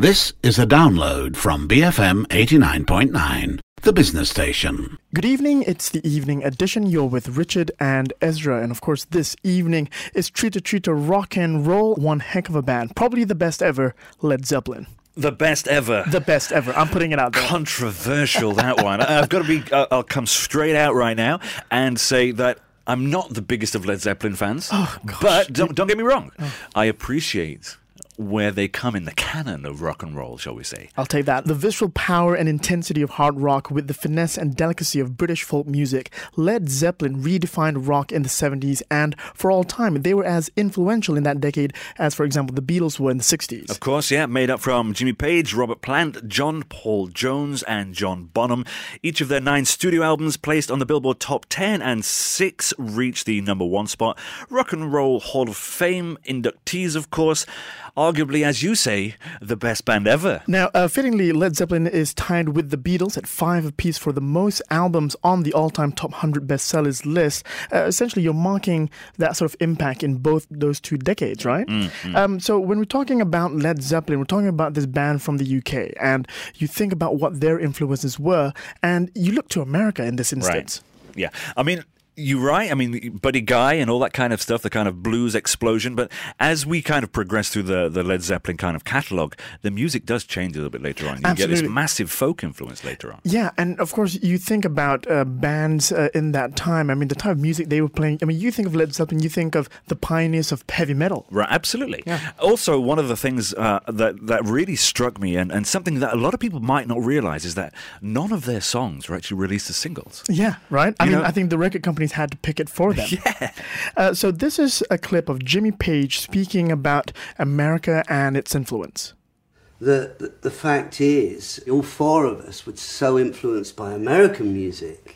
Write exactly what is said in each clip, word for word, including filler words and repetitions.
This is a download from B F M eighty-nine point nine, the business station. Good evening, it's the evening edition. You're with Richard and Ezra, and of course this evening is Treater Treater Rock and Roll, one heck of a band, probably the best ever, Led Zeppelin. The best ever. The best ever. I'm putting it out there. Controversial, that one. I've got to be, uh, I'll come straight out right now and say that I'm not the biggest of Led Zeppelin fans, oh, gosh. but don't, don't get me wrong. Oh. I appreciate where they come in the canon of rock and roll, shall we say. I'll take that. The visceral power and intensity of hard rock with the finesse and delicacy of British folk music. Led Zeppelin redefined rock in the seventies, and for all time, they were as influential in that decade as, for example, the Beatles were in the sixties. Of course, yeah. Made up from Jimmy Page, Robert Plant, John Paul Jones, and John Bonham. Each of their nine studio albums placed on the Billboard Top ten, and six reached the number one spot. Rock and Roll Hall of Fame inductees, of course. Arguably, as you say, the best band ever. Now, uh, fittingly, Led Zeppelin is tied with the Beatles at five apiece for the most albums on the all-time top one hundred bestsellers list. Uh, essentially, you're marking that sort of impact in both those two decades, right? Mm-hmm. Um, so when we're talking about Led Zeppelin, we're talking about this band from the U K, and you think about what their influences were, and you look to America in this instance. Right. Yeah. I mean, you're right. I mean, Buddy Guy and all that kind of stuff, the kind of blues explosion. But as we kind of progress through the, the Led Zeppelin kind of catalogue, the music does change a little bit later on. You Absolutely. get this massive folk influence later on. Yeah, and of course, you think about uh, bands uh, in that time. I mean, the type of music they were playing. I mean, you think of Led Zeppelin, you think of the pioneers of heavy metal. Right, absolutely. Yeah. Also, one of the things uh, that, that really struck me, and, and something that a lot of people might not realise, is that none of their songs were actually released as singles. Yeah, right? I You mean, know? I think the record companies had to pick it for them. Yeah. Uh, so this is a clip of Jimmy Page speaking about America and its influence. The, the the fact is, all four of us were so influenced by American music,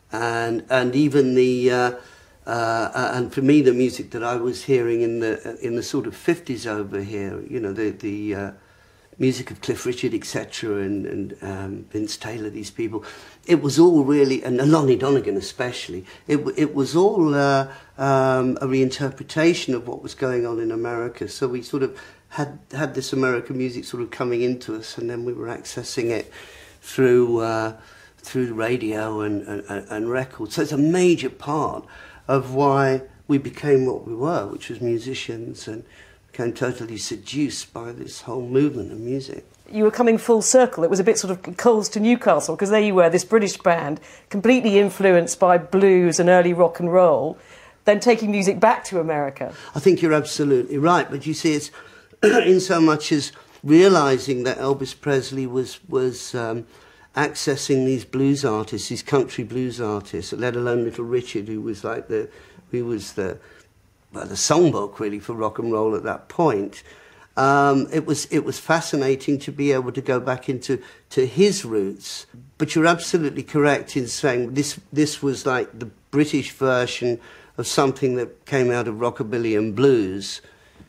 and and even the uh, uh, and for me the music that I was hearing in the in the sort of fifties over here, you know, the the uh, music of Cliff Richard, et cetera, and and um, Vince Taylor, these people. It was all really, and Lonnie Donegan especially, it it was all uh, um, a reinterpretation of what was going on in America. So we sort of had had this American music sort of coming into us, and then we were accessing it through uh, through radio and, and, and records. So it's a major part of why we became what we were, which was musicians, and became totally seduced by this whole movement of music. You were coming full circle. It was a bit sort of Coles to Newcastle, because there you were, this British band, completely influenced by blues and early rock and roll, then taking music back to America. I think you're absolutely right, but you see, it's in so much as realising that Elvis Presley was was um, accessing these blues artists, these country blues artists, let alone Little Richard, who was like the, who was the, well, the songbook really for rock and roll at that point. Um, it was it was fascinating to be able to go back into to his roots. But you're absolutely correct in saying this this was like the British version of something that came out of rockabilly and blues,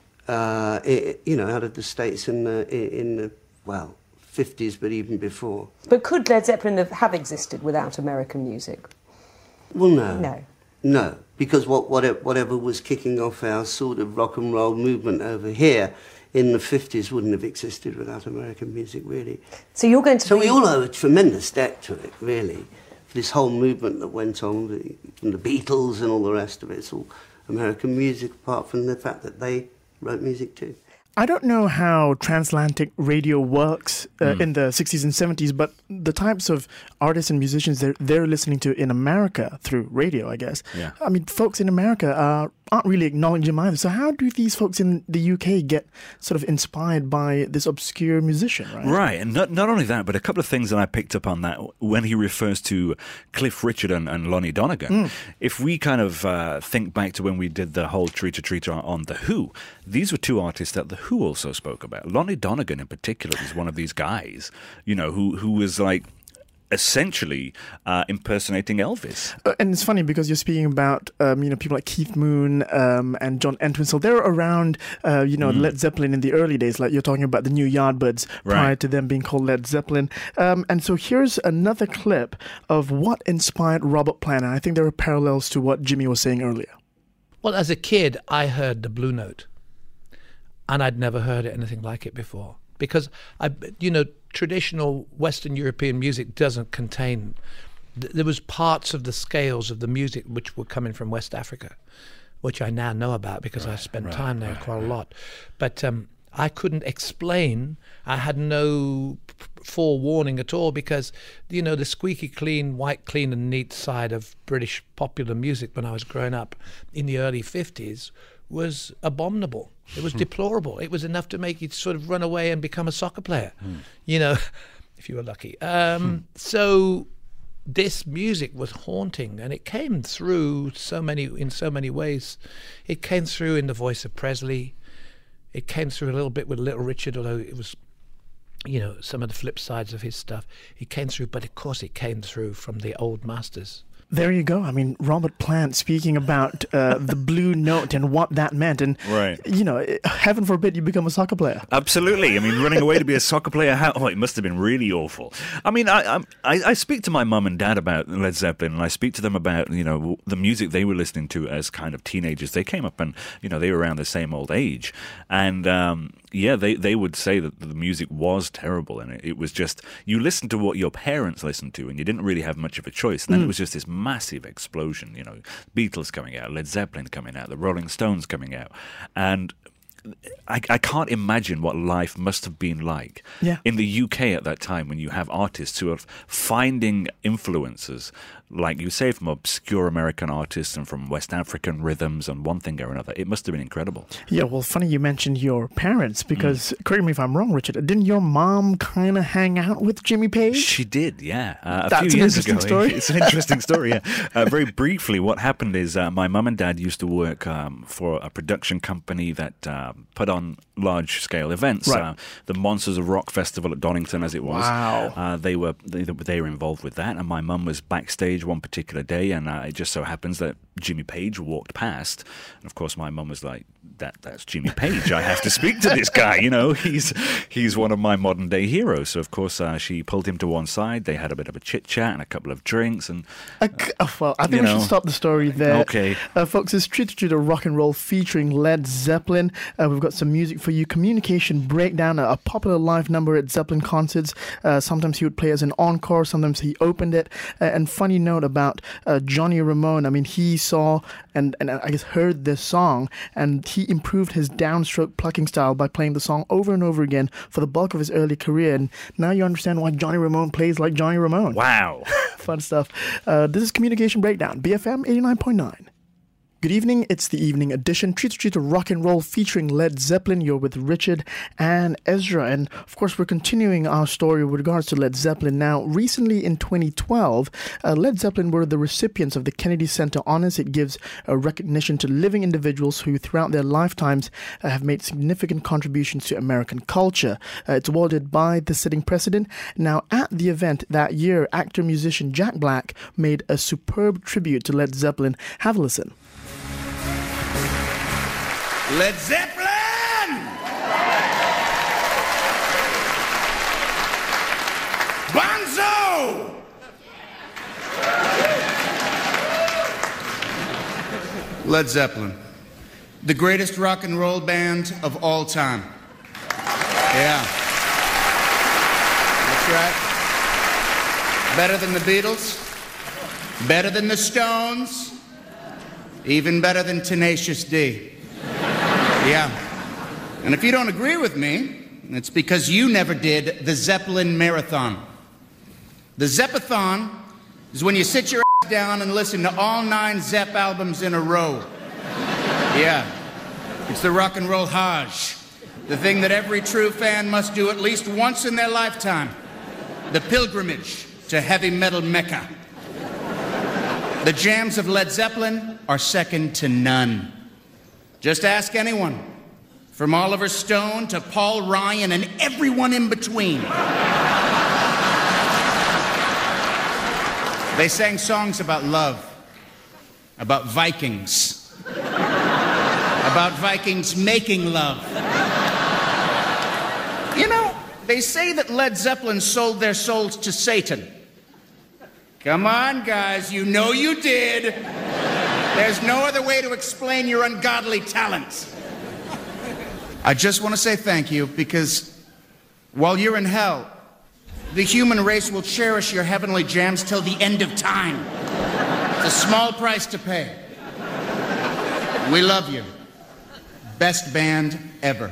uh, it, you know, out of the States in the in the well fifties, but even before. But could Led Zeppelin have, have existed without American music? Well, no, no, no, because what whatever, whatever was kicking off our sort of rock and roll movement over here in the fifties wouldn't have existed without American music, really. So you're going to So be... we all owe a tremendous debt to it, really. This whole movement that went on, the, from the Beatles and all the rest of it, it's all American music, apart from the fact that they wrote music too. I don't know how transatlantic radio works uh, Mm. in the sixties and seventies, but the types of artists and musicians they're, they're listening to in America through radio, I guess. Yeah. I mean, folks in America are, aren't really acknowledging them either. So how do these folks in the U K get sort of inspired by this obscure musician, right? Right, and not not only that, but a couple of things that I picked up on that when he refers to Cliff Richard and, and Lonnie Donegan. Mm. If we kind of uh, think back to when we did the whole Treater Treater on, on The Who, these were two artists that The Who also spoke about. Lonnie Donegan in particular is one of these guys, you know, who, who was like essentially uh, impersonating Elvis. Uh, and it's funny because you're speaking about um, you know people like Keith Moon um, and John Entwistle. They're around uh, you know mm. Led Zeppelin in the early days. Like you're talking about the New Yardbirds right. prior to them being called Led Zeppelin. Um, and so here's another clip of what inspired Robert Plant. And I think there are parallels to what Jimmy was saying earlier. Well, as a kid, I heard the Blue Note, and I'd never heard anything like it before. because I, you know, traditional Western European music doesn't contain. Th- there was parts of the scales of the music which were coming from West Africa, which I now know about because right, I spent right, time there right, quite right. a lot. But um, I couldn't explain. I had no p- forewarning at all because, you know, the squeaky clean, white, clean and neat side of British popular music when I was growing up in the early fifties was abominable. It was deplorable. It was enough to make you sort of run away and become a soccer player, mm. you know, if you were lucky. Um, so this music was haunting, and it came through so many in so many ways. It came through in the voice of Presley. It came through a little bit with Little Richard, although it was, you know, some of the flip sides of his stuff. It came through, but of course it came through from the old masters. There you go. I mean, Robert Plant speaking about uh, the blue note and what that meant. And, right. you know, heaven forbid you become a soccer player. Absolutely. I mean, running away to be a soccer player, how, oh, it must have been really awful. I mean, I, I I speak to my mum and dad about Led Zeppelin, and I speak to them about, you know, the music they were listening to as kind of teenagers. They came up and, you know, they were around the same old age. And, um, yeah, they, they would say that the music was terrible, and it, it was just, you listened to what your parents listened to, and you didn't really have much of a choice. And then mm. it was just this massive explosion, you know, Beatles coming out, Led Zeppelin coming out, the Rolling Stones coming out. And I, I can't imagine what life must have been like yeah. in the U K at that time when you have artists who are finding influences, like you say, from obscure American artists and from West African rhythms and one thing or another. It must have been incredible. Yeah, well, funny you mentioned your parents because, mm. correct me if I'm wrong, Richard, didn't your mom kind of hang out with Jimmy Page? She did, yeah. Uh, a That's few an years interesting ago. story. It's an interesting story, yeah. Uh, very briefly, what happened is uh, my mum and dad used to work um, for a production company that uh, put on large-scale events. Right. Uh, the Monsters of Rock Festival at Donington, as it was. Wow. Uh, they were they, they were involved with that, and my mum was backstage one particular day, and uh, it just so happens that Jimmy Page walked past, and of course my mum was like, "That that's Jimmy Page. I have to speak to this guy. You know, he's he's one of my modern day heroes." So of course uh, she pulled him to one side. They had a bit of a chit chat and a couple of drinks, and uh, uh, well, I think we know. should stop the story there. Okay, uh, folks, it's Street to Street of Rock and Roll featuring Led Zeppelin. Uh, we've got some music for you. Communication Breakdown, a, a popular live number at Zeppelin concerts. Uh, sometimes he would play as an encore. Sometimes he opened it. Uh, and funny note about uh, Johnny Ramone. I mean, he saw and, and I guess heard this song, and he improved his downstroke plucking style by playing the song over and over again for the bulk of his early career. And now you understand why Johnny Ramone plays like Johnny Ramone. Wow. Fun stuff. Uh, this is Communication Breakdown, B F M eighty-nine point nine. Good evening, it's the evening edition, Treat to Treat to Rock and Roll featuring Led Zeppelin. You're with Richard and Ezra, and of course we're continuing our story with regards to Led Zeppelin. Now, recently in twenty twelve, uh, Led Zeppelin were the recipients of the Kennedy Center Honors. It gives a recognition to living individuals who throughout their lifetimes uh, have made significant contributions to American culture. Uh, it's awarded by the sitting president. Now, at the event that year, actor-musician Jack Black made a superb tribute to Led Zeppelin. Have a listen. Led Zeppelin! Bonzo! Led Zeppelin, the greatest rock and roll band of all time. Yeah. That's right. Better than the Beatles, better than the Stones, even better than Tenacious D. Yeah. And if you don't agree with me, it's because you never did the Zeppelin Marathon. The Zeppathon is when you sit your ass down and listen to all nine Zepp albums in a row. Yeah. It's the rock and roll Hajj, the thing that every true fan must do at least once in their lifetime. The pilgrimage to heavy metal Mecca. The jams of Led Zeppelin are second to none. Just ask anyone, from Oliver Stone to Paul Ryan and everyone in between. They sang songs about love, about Vikings, about Vikings making love. You know, they say that Led Zeppelin sold their souls to Satan. Come on, guys, you know you did. There's no other way to explain your ungodly talents. I just want to say thank you because While you're in hell, the human race will cherish your heavenly jams till the end of time. It's a small price to pay. We love you. Best band ever.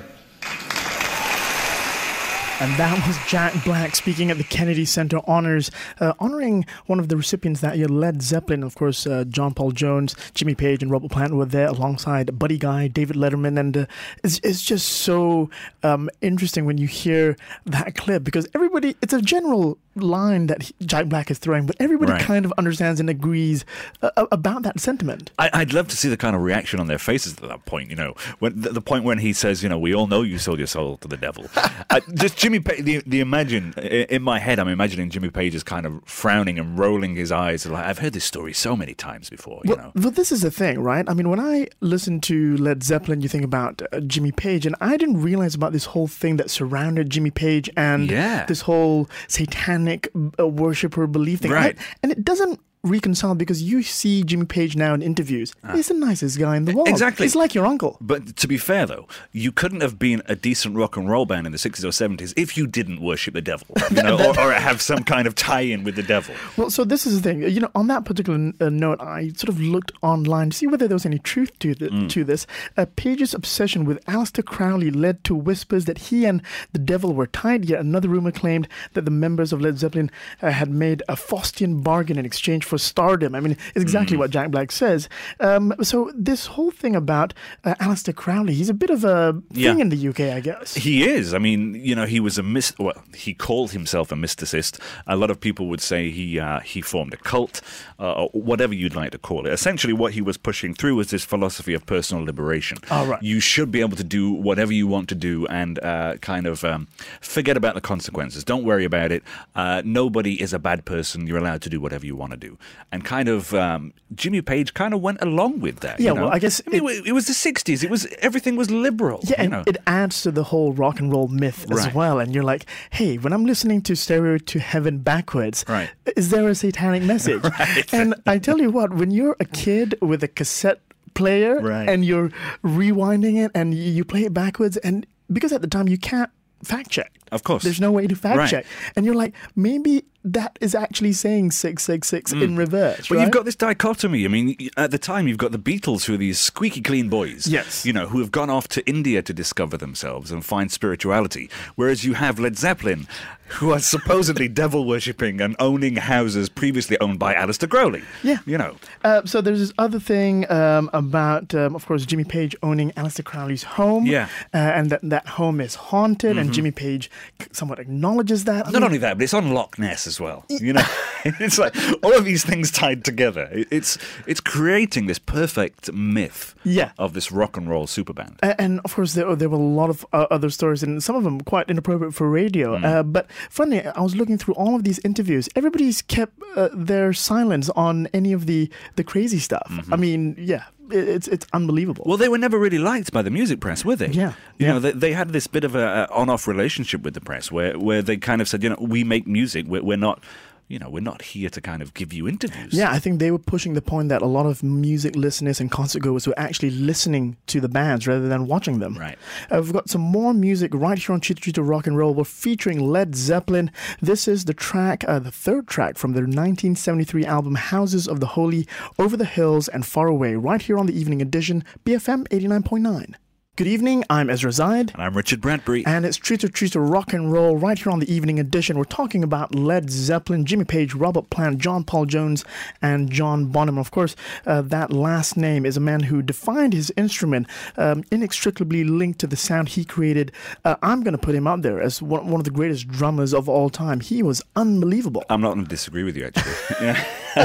And that was Jack Black speaking at the Kennedy Center Honors, uh, honoring one of the recipients that year, Led Zeppelin. Of course, uh, John Paul Jones, Jimmy Page, and Robert Plant were there alongside Buddy Guy, David Letterman. And uh, it's, it's just so um, interesting when you hear that clip, because everybody, it's a general line that he, Jack Black is throwing, but everybody Right. kind of understands and agrees uh, about that sentiment. I, I'd love to see the kind of reaction on their faces at that point, you know, when the, the point when he says, you know, we all know you sold your soul to the devil. uh, just Jimmy Page, the, the imagine, in my head, I'm imagining Jimmy Page is kind of frowning and rolling his eyes. Like, I've heard this story so many times before, you Well, know. well, this is the thing, right? I mean, when I listen to Led Zeppelin, you think about uh, Jimmy Page, and I didn't realize about this whole thing that surrounded Jimmy Page and Yeah. this whole satanic uh, worshiper belief thing. Right. I- and it doesn't reconcile, because you see Jimmy Page now in interviews. He's the nicest guy in the world. Exactly. He's like your uncle. But to be fair, though, you couldn't have been a decent rock and roll band in the sixties or seventies if you didn't worship the devil, you know, or, or have some kind of tie-in with the devil. Well, so this is the thing. You know, on that particular uh, note, I sort of looked online to see whether there was any truth to, the, Mm. to this. Uh, Page's obsession with Aleister Crowley led to whispers that he and the devil were tied. Yet another rumor claimed that the members of Led Zeppelin uh, had made a Faustian bargain in exchange for stardom. I mean, it's exactly Mm. what Jack Black says. Um, so this whole thing about uh, Aleister Crowley, he's a bit of a thing Yeah. in the U K, I guess. He is. I mean, you know, he was a mis. Well, he called himself a mysticist. A lot of people would say he uh, he formed a cult, uh, or whatever you'd like to call it. Essentially, what he was pushing through was this philosophy of personal liberation. Oh, right. You should be able to do whatever you want to do and uh, kind of um, forget about the consequences. Don't worry about it. Uh, nobody is a bad person. You're allowed to do whatever you want to do. And kind of um, Jimmy Page kind of went along with that. Yeah, you know? well, I guess I mean, it, it was the sixties. It was everything was liberal. Yeah, you and know? it adds to the whole rock and roll myth as Right. well. And you're like, hey, when I'm listening to Stereo to Heaven backwards, Right. is there a satanic message? Right. And I tell you what, when you're a kid with a cassette player Right. and you're rewinding it and you, you play it backwards, and because at the time you can't fact check. Of course. There's no way to fact Right. check. And you're like, maybe that is actually saying six six six in reverse. Well, right? you've got this dichotomy. I mean, at the time, you've got the Beatles, who are these squeaky clean boys. Yes. You know, who have gone off to India to discover themselves and find spirituality. Whereas you have Led Zeppelin, who are supposedly devil worshipping and owning houses previously owned by Aleister Crowley. Yeah. You know. Uh, so there's this other thing um, about, um, of course, Jimmy Page owning Aleister Crowley's home. Yeah. Uh, and that that home is haunted, and Jimmy Page somewhat acknowledges that. I Not mean, only that, but it's on Loch Ness as well. You know, it's like all of these things tied together. It- It's it's creating this perfect myth Yeah. of this rock and roll superband. A- And of course, there, there were a lot of uh, other stories, and some of them quite inappropriate for radio. Uh, but funny, I was looking through all of these interviews. Everybody's kept uh, their silence on any of the, the crazy stuff. I mean, yeah, it, it's it's unbelievable. Well, they were never really liked by the music press, were they? Yeah, You yeah. know, they, they had this bit of a, a on-off relationship with the press where, where they kind of said, you know, we make music. We're, we're not, you know, we're not here to kind of give you interviews. Yeah, I think they were pushing the point that a lot of music listeners and concert goers were actually listening to the bands rather than watching them. Right. Uh, we've got some more music right here on Chita Chita Rock and Roll. We're featuring Led Zeppelin. This is the track, uh, the third track from their nineteen seventy-three album Houses of the Holy, Over the Hills and Far Away, right here on the Evening Edition, B F M eighty-nine point nine. Good evening, I'm Ezra Zaid. And I'm Richard Bradbury. And it's Trita Trita Rock and Roll right here on the Evening Edition. We're talking about Led Zeppelin, Jimmy Page, Robert Plant, John Paul Jones, and John Bonham. Of course, uh, that last name is a man who defined his instrument, um, inextricably linked to the sound he created. Uh, I'm going to put him out there as one, one of the greatest drummers of all time. He was unbelievable. I'm not going to disagree with you, actually. Yeah.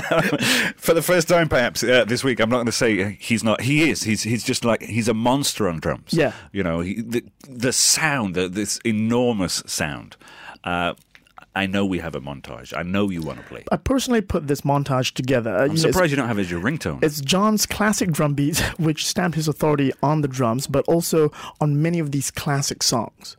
For the first time, perhaps, uh, this week, I'm not going to say he's not. He is. He's he's just like, he's a monster on drums. Yeah. You know, he, the, the sound, the, this enormous sound. Uh, I know we have a montage. I know you want to play. I personally put this montage together. Uh, I'm you know, surprised you don't have it as your ringtone. It's John's classic drum beats, which stamped his authority on the drums, but also on many of these classic songs.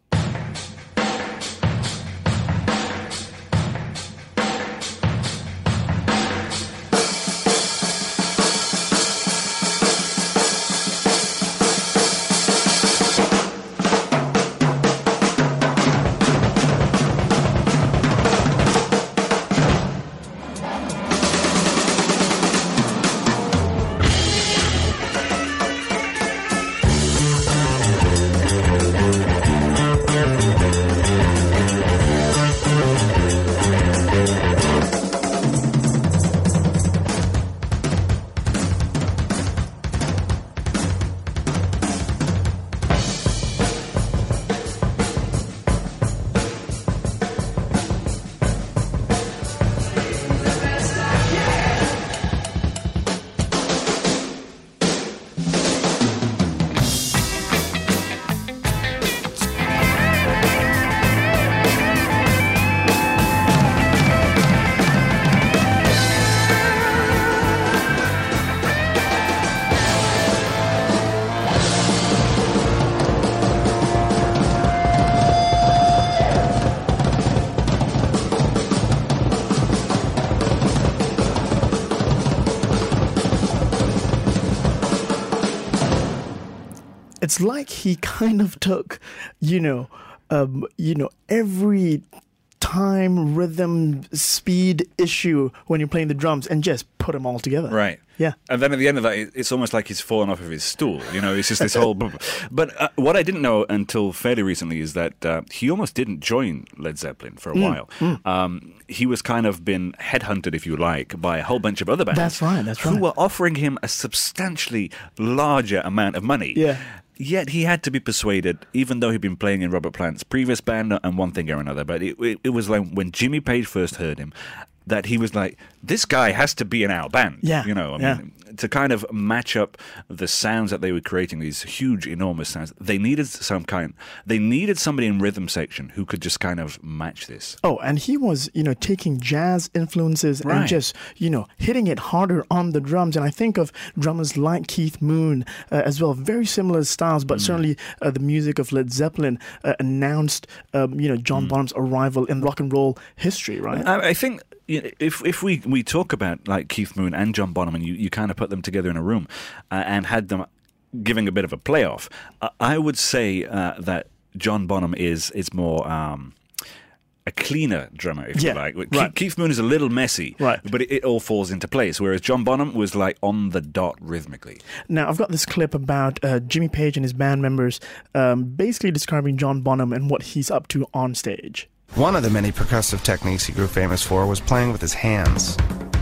it's like he kind of took, you know, um, you know, every time, rhythm, speed issue when you're playing the drums and just put them all together. Right. Yeah. And then at the end of that, it's almost like he's fallen off of his stool. You know, it's just this whole... But uh, what I didn't know until fairly recently is that uh, he almost didn't join Led Zeppelin for a Mm, while. mm. Um, he was kind of been headhunted, if you like, by a whole bunch of other bands. That's right, that's who right. were offering him a substantially larger amount of money. Yeah. Yet he had to be persuaded, even though he'd been playing in Robert Plant's previous band and one thing or another. But it, it, it was like when Jimmy Page first heard him, that he was like, this guy has to be in our band. Yeah, You know, I yeah. mean, to kind of match up the sounds that they were creating, these huge, enormous sounds, they needed some kind, they needed somebody in rhythm section who could just kind of match this. Oh, and he was, you know, taking jazz influences Right. and just, you know, hitting it harder on the drums. And I think of drummers like Keith Moon uh, as well, very similar styles, but certainly uh, the music of Led Zeppelin uh, announced, um, you know, John Bonham's arrival in rock and roll history, right? I, I think you know, if if we, we talk about like Keith Moon and John Bonham and you, you kind of put them together in a room uh, and had them giving a bit of a playoff, uh, I would say uh, that John Bonham is is more um, a cleaner drummer, if Yeah, you like. Keith, right. Keith Moon is a little messy, Right. but it, it all falls into place, whereas John Bonham was like on the dot rhythmically. Now, I've got this clip about uh, Jimmy Page and his band members um, basically describing John Bonham and what he's up to on stage. One of the many percussive techniques he grew famous for was playing with his hands.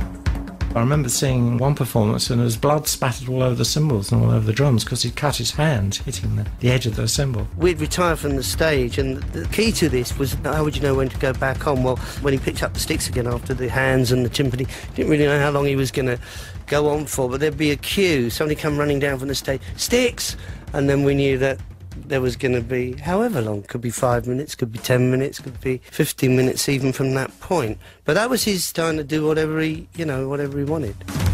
I remember seeing one performance and there was blood spattered all over the cymbals and all over the drums because he'd cut his hand hitting the, the edge of the cymbal. We'd retired from the stage, and the key to this was how would you know when to go back on? Well, when he picked up the sticks again after the hands and the timpani, didn't really know how long he was going to go on for, but there'd be a cue, somebody come running down from the stage, sticks, and then we knew that there was going to be however long, could be five minutes, could be ten minutes, could be fifteen minutes even from that point. But that was his time to do whatever he, you know, whatever he wanted.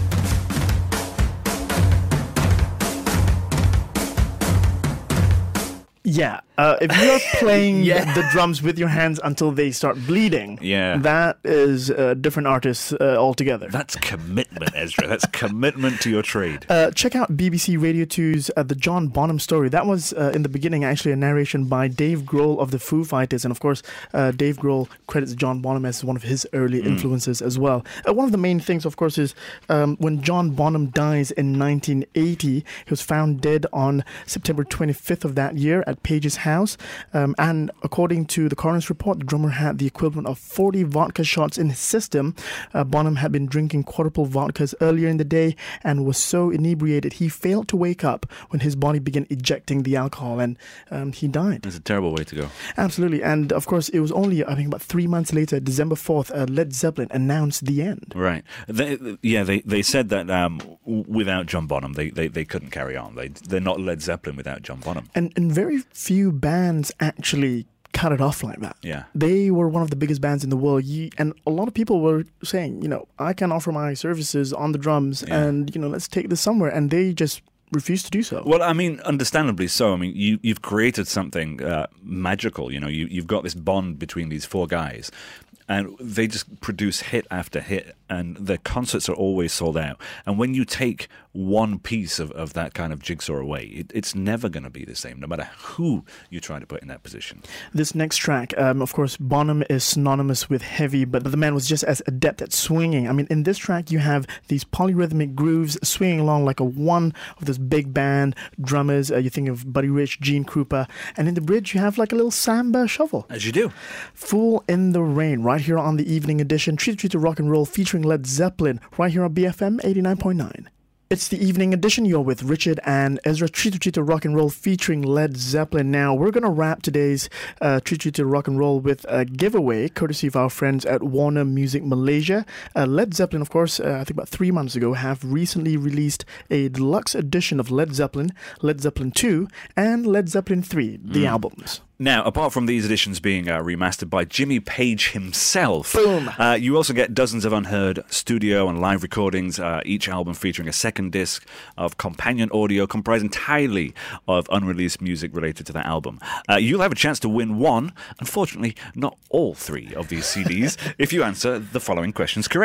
Yeah, uh, if you're playing Yeah. the drums with your hands until they start bleeding, Yeah. that is a different artist uh, altogether. That's commitment, Ezra. That's commitment to your trade. Uh, check out B B C Radio two's uh, The John Bonham Story. That was, uh, in the beginning, actually a narration by Dave Grohl of the Foo Fighters. And, of course, uh, Dave Grohl credits John Bonham as one of his early influences as well. Uh, one of the main things, of course, is um, when John Bonham dies in nineteen eighty, he was found dead on September twenty-fifth of that year at Page's house. Um, and according to the coroner's report, the drummer had the equivalent of forty vodka shots in his system. Uh, Bonham had been drinking quadruple vodkas earlier in the day and was so inebriated he failed to wake up when his body began ejecting the alcohol, and um, he died. It's a terrible way to go. Absolutely. And of course, it was only, I think, about three months later, December fourth, uh, Led Zeppelin announced the end. Right. They, yeah, they, they said that um, w- without John Bonham, they, they, they couldn't carry on. They, they're not Led Zeppelin without John Bonham. And, and very few bands actually cut it off like that. Yeah. They were one of the biggest bands in the world. You, and a lot of people were saying, you know, I can offer my services on the drums Yeah. and, you know, let's take this somewhere. And they just refused to do so. Well, I mean, understandably so. I mean, you, you've created something uh, magical. You know, you, you've got this bond between these four guys. And they just produce hit after hit, and their concerts are always sold out. And when you take one piece of, of that kind of jigsaw away, it, it's never going to be the same, no matter who you try to put in that position. This next track, um, of course, Bonham is synonymous with heavy, but the man was just as adept at swinging. I mean, in this track, you have these polyrhythmic grooves swinging along like a one of those big band drummers. Uh, you think of Buddy Rich, Gene Krupa. And in the bridge, you have like a little samba shuffle. As you do. Fool in the Rain, right here on the Evening Edition. Treat Treat to Rock and Roll featuring Led Zeppelin, right here on B F M eighty-nine point nine. It's the Evening Edition. You're with Richard and Ezra. Treat to Treat to Rock and Roll featuring Led Zeppelin. Now, we're going to wrap today's uh, Treat to Treat to Rock and Roll with a giveaway, courtesy of our friends at Warner Music Malaysia. Uh, Led Zeppelin, of course, uh, I think about three months ago, have recently released a deluxe edition of Led Zeppelin, Led Zeppelin two, and Led Zeppelin three, the Mm. albums. Now, apart from these editions being uh, remastered by Jimmy Page himself, Boom. Uh, you also get dozens of unheard studio and live recordings, uh, each album featuring a second disc of companion audio comprised entirely of unreleased music related to that album. Uh, you'll have a chance to win one, unfortunately not all three of these C Ds, if you answer the following questions correctly.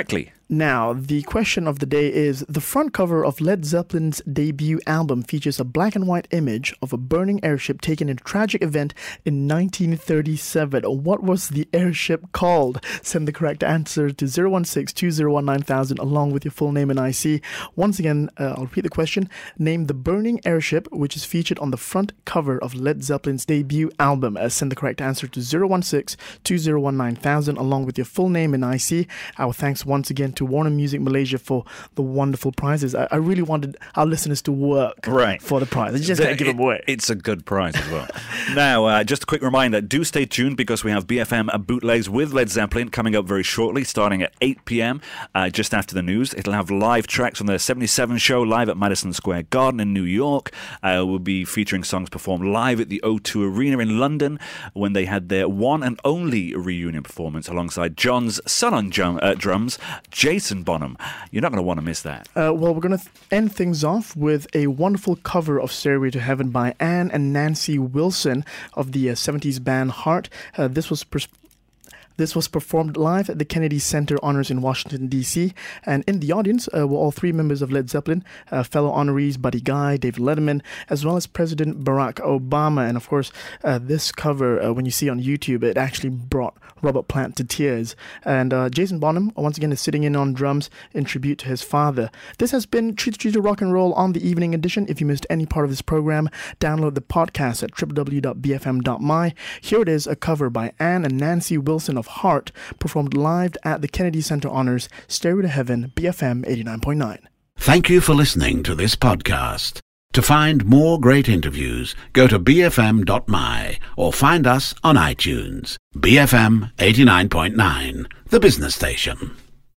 Now, the question of the day is, the front cover of Led Zeppelin's debut album features a black and white image of a burning airship taken in a tragic event in nineteen thirty-seven. What was the airship called? Send the correct answer to zero one six two zero one nine thousand along with your full name and I C. Once again, uh, I'll repeat the question. Name the burning airship which is featured on the front cover of Led Zeppelin's debut album. Uh, send the correct answer to zero one six two zero one nine thousand along with your full name and I C. Our thanks once again to Warner Music Malaysia for the wonderful prizes. I, I really wanted our listeners to work right. for the prize. I just got to give them away. It's a good prize as well. Now, uh, just a quick reminder, do stay tuned because we have B F M bootlegs with Led Zeppelin coming up very shortly, starting at eight p.m. Uh, just after the news. It'll have live tracks from the seventy-seven show live at Madison Square Garden in New York. Uh, we'll be featuring songs performed live at the O two Arena in London when they had their one and only reunion performance alongside John's son on drum, uh, drums, Jason Bonham. You're not going to want to miss that. Uh, well, we're going to th- end things off with a wonderful cover of Stairway to Heaven by Anne and Nancy Wilson of the uh, seventies band Heart. Uh, this was pers- This was performed live at the Kennedy Center Honors in Washington, D C. And in the audience uh, were all three members of Led Zeppelin, uh, fellow honorees Buddy Guy, David Letterman, as well as President Barack Obama. And of course, uh, this cover, uh, when you see on YouTube, it actually brought Robert Plant to tears. And uh, Jason Bonham, once again, is sitting in on drums in tribute to his father. This has been Treat Treat to Rock and Roll on the Evening Edition. If you missed any part of this program, download the podcast at w w w dot b f m dot m y. Here it is, a cover by Anne and Nancy Wilson of Heart, performed live at the Kennedy Center Honors, Stairway to Heaven, B F M eighty-nine point nine. Thank you for listening to this podcast. To find more great interviews, go to b f m dot m y or find us on iTunes. B F M eighty-nine point nine, the business station.